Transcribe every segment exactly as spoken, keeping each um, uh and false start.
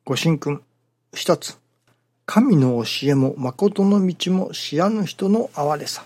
ご神君。一つ。神の教えも誠の道も知らぬ人の哀れさ。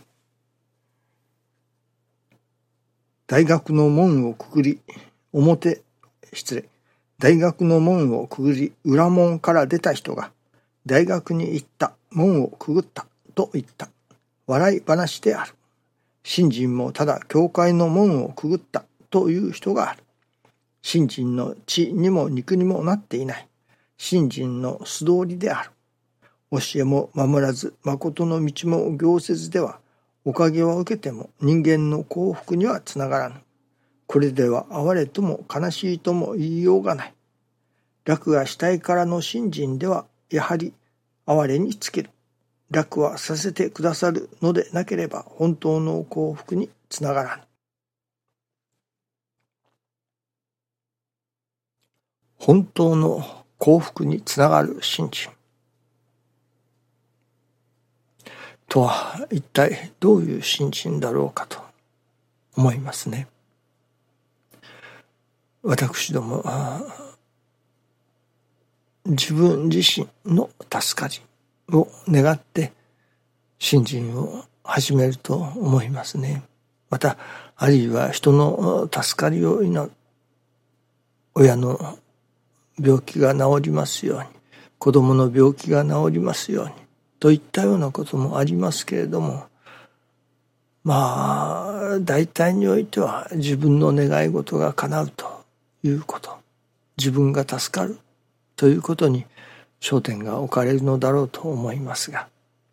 大学の門をくぐり、表、失礼。大学の門をくぐり、裏門から出た人が、大学に行った、門をくぐったと言った。笑い話である。信心もただ教会の門をくぐったという人がある。信心の血にも肉にもなっていない。信心の素通りである。教えも守らず、誠の道も行せずでは、おかげを受けても人間の幸福にはつながらぬ。これでは哀れとも悲しいとも言いようがない。楽がしたいからの信心では、やはり哀れにつける。楽はさせてくださるのでなければ本当の幸福につながらぬ。本当の幸福につながる信心とは一体どういう信心だろうかと思いますね。私ども自分自身の助かりを願って信心を始めると思いますね。またあるいは人の助かりを祈る。親の病気が治りますように、子供の病気が治りますようにといったようなこともありますけれども、まあ大体においては自分の願い事が叶うということ、自分が助かるということに焦点が置かれるのだろうと思いますが、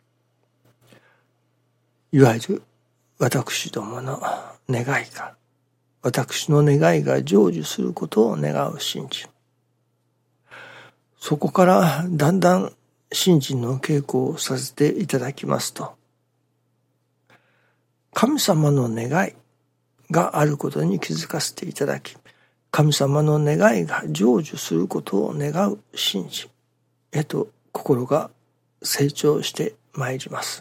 いわゆる私どもの願いが、私の願いが成就することを願う信心。そこからだんだん信心の稽古をさせていただきますと、神様の願いがあることに気づかせていただき、神様の願いが成就することを願う信心へと心が成長してまいります。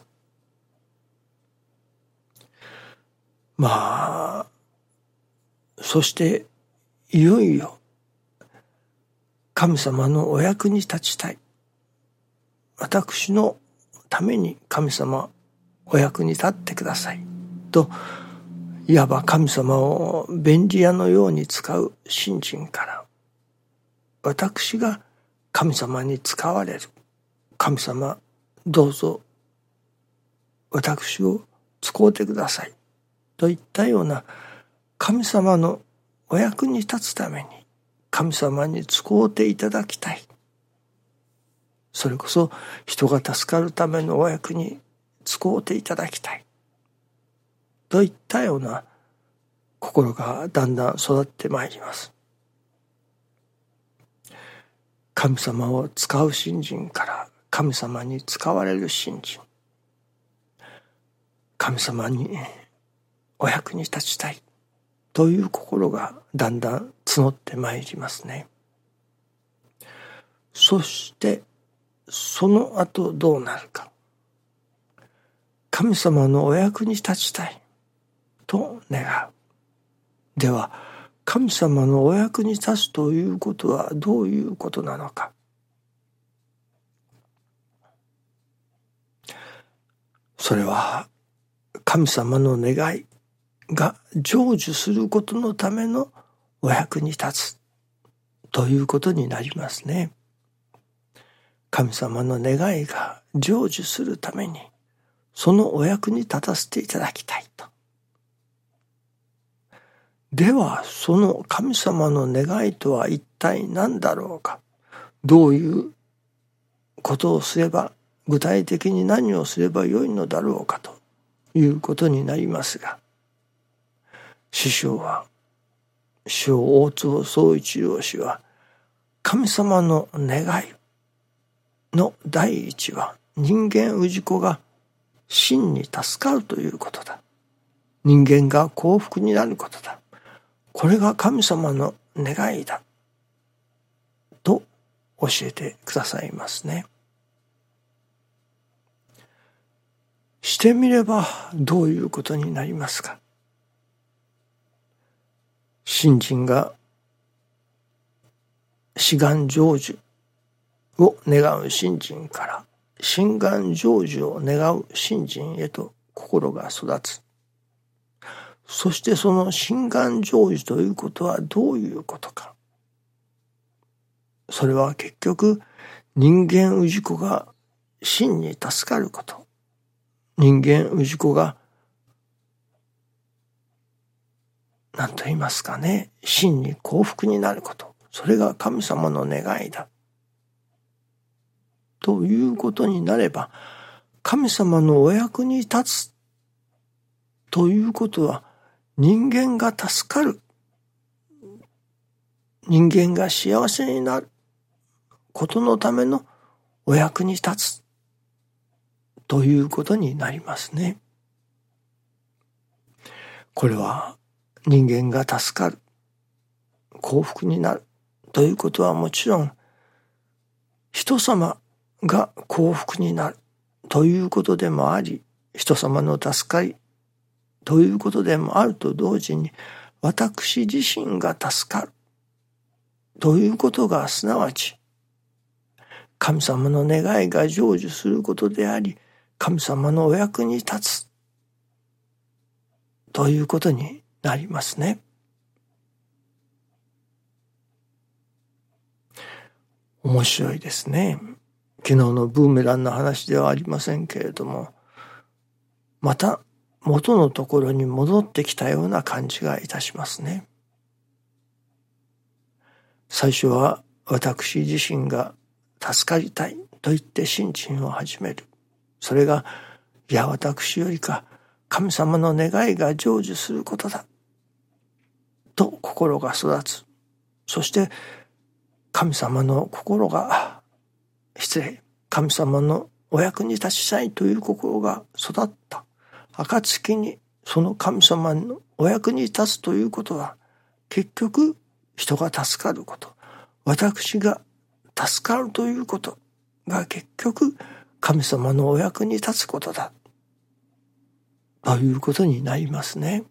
まあそしていよいよ神様のお役に立ちたい。私のために神様お役に立ってくださいと、いわば神様を便利屋のように使う信心から、私が神様に使われる。神様どうぞ私を使うてくださいといったような、神様のお役に立つために神様に使うていただきたい。それこそ人が助かるためのお役に使うていただきたいといったような心がだんだん育ってまいります。神様を使う信心から神様に使われる信心、神様にお役に立ちたいという心がだんだん募ってまいりますね。そしてその後どうなるか。神様のお役に立ちたいと願う。では神様のお役に立つということはどういうことなのか。それは神様の願いが成就することのためのお役に立つということになりますね。神様の願いが成就するためにそのお役に立たせていただきたいと。ではその神様の願いとは一体何だろうか。どういうことをすれば、具体的に何をすればよいのだろうかということになりますが、師匠は師匠大坪宗一郎氏は、神様の願いの第一は人間氏子が真に助かるということだ。人間が幸福になることだ。これが神様の願いだと教えてくださいますね。してみればどういうことになりますか。信心が志願成就を願う信心から心願成就を願う信心へと心が育つ。そしてその心願成就ということはどういうことか。それは結局人間氏子が真に助かること。人間氏子が何と言いますかね、真に幸福になること。それが神様の願いだ。ということになれば、神様のお役に立つということは人間が助かる。人間が幸せになることのためのお役に立つということになりますね。これは人間が助かる、幸福になるということはもちろん人様が幸福になるということでもあり、人様の助かりということでもあると同時に、私自身が助かるということがすなわち神様の願いが成就することであり、神様のお役に立つということになりますね。面白いですね。昨日のブーメランの話ではありませんけれども、また元のところに戻ってきたような感じがいたしますね。最初は私自身が助かりたいと言って信心を始める。それが、いや私よりか神様の願いが成就することだと心が育つ。そして神様の心が、失礼、神様のお役に立ちたいという心が育った暁に、その神様のお役に立つということは結局人が助かること、私が助かるということが結局神様のお役に立つことだということになりますね。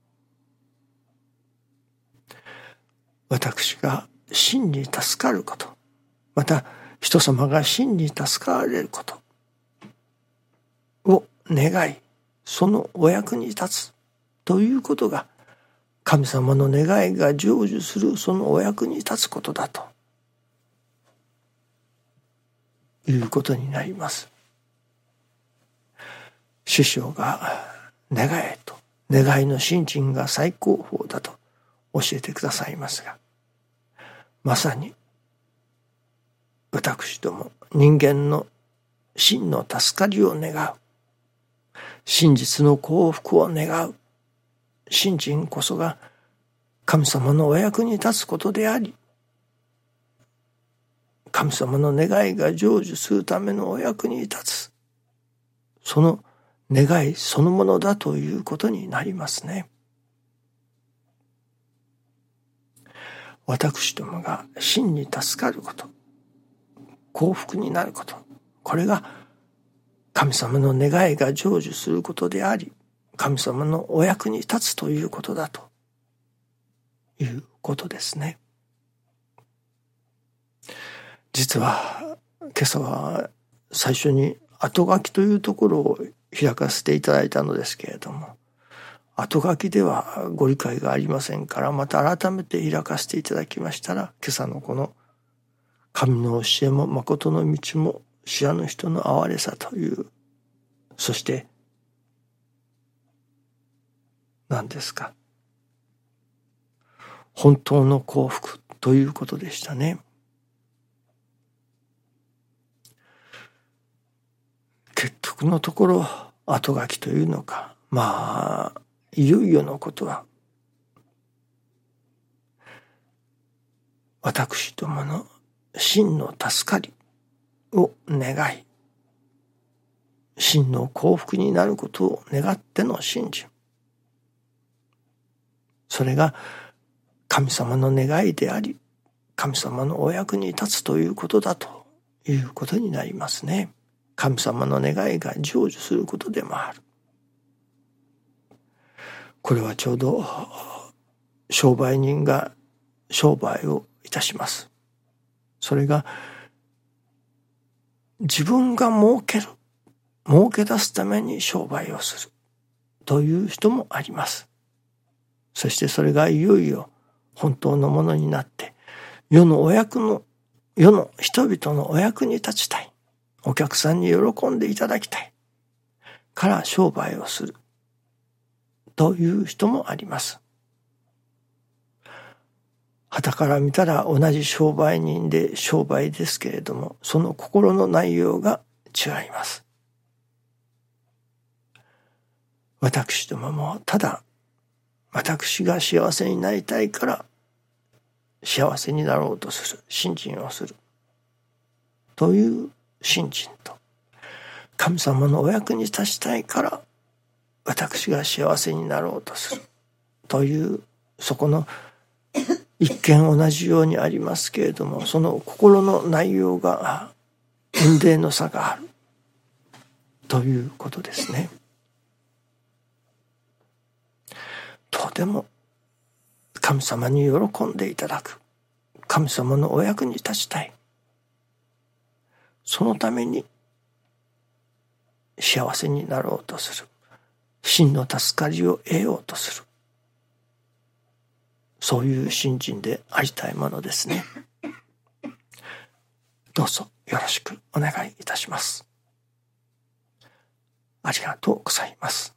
私が真に助かること、また人様が真に助かられることを願い、そのお役に立つということが神様の願いが成就するそのお役に立つことだということになります。師匠が願えと、願いの信心が最高峰だと教えてくださいますが、まさに私ども人間の真の助かりを願う、真実の幸福を願う信心こそが神様のお役に立つことであり、神様の願いが成就するためのお役に立つ、その願いそのものだということになりますね。私どもが真に助かること、幸福になること、これが神様の願いが成就することであり、神様のお役に立つということだということですね。実は今朝は最初に後書きというところを開かせていただいたのですけれども、後書きではご理解がありませんから、また改めて開かせていただきましたら、今朝のこの神の教えも誠の道も知らぬ人の憐れさという、そして何ですか、本当の幸福ということでしたね。結局のところ後書きというのか、まあいよいよのことは私どもの真の助かりを願い、真の幸福になることを願っての信心、それが神様の願いであり、神様のお役に立つということだということになりますね。神様の願いが成就することでもある。これはちょうど商売人が商売をいたします。それが自分が儲ける、儲け出すために商売をするという人もあります。そしてそれがいよいよ本当のものになって、世のお役の、世の人々のお役に立ちたい。お客さんに喜んでいただきたい。から商売をする。という人もあります。傍から見たら同じ商売人で商売ですけれども、その心の内容が違います。私どももただ、私が幸せになりたいから幸せになろうとする、信心をする。という信心と、神様のお役に立ちたいから私が幸せになろうとする。という、そこの一見同じようにありますけれども、その心の内容が雲泥の差があるということですね。とても神様に喜んでいただく、神様のお役に立ちたい、そのために幸せになろうとする、真の助かりを得ようとする、そういう信心でありたいものですね。どうぞよろしくお願いいたします。ありがとうございます。